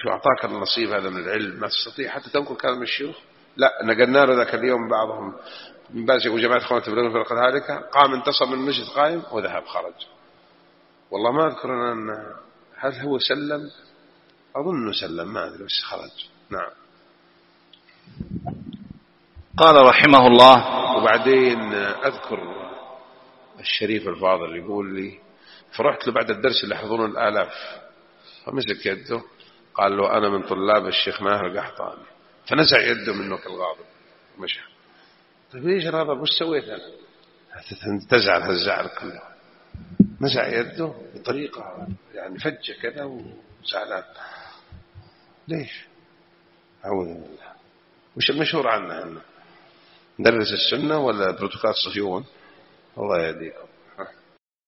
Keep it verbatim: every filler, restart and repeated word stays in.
شو أعطاك النصيب هذا من العلم ما تستطيع حتى تنقل كلام الشيوخ؟ لا، نقلنا له ذاك اليوم بعضهم من باز وجماعة إخوان التبليغ في القناة هالكة قام انتصر من المسجد قائم وذهب خرج. والله ما أذكر أن هل هو سلم، أظن سلم ما أدري بس خرج. نعم. قال رحمه الله. وبعدين أذكر الشريف الفاضل يقول لي فرحت له بعد الدرس اللي حضرون الآلاف فمسك يده قال له أنا من طلاب الشيخ ماهر القحطاني، فنزع يده منه كالغاضب ومشى. طيب ليش هذا وش سويت أنا؟ تزعل هالزعل كله. نزع يده بطريقة يعني فجة كذا وزعلان. ليش؟ أعوذ بالله. وش المشهور عنه؟ ندرس السنة ولا بروتوكول صهيون؟ الله يهديكم.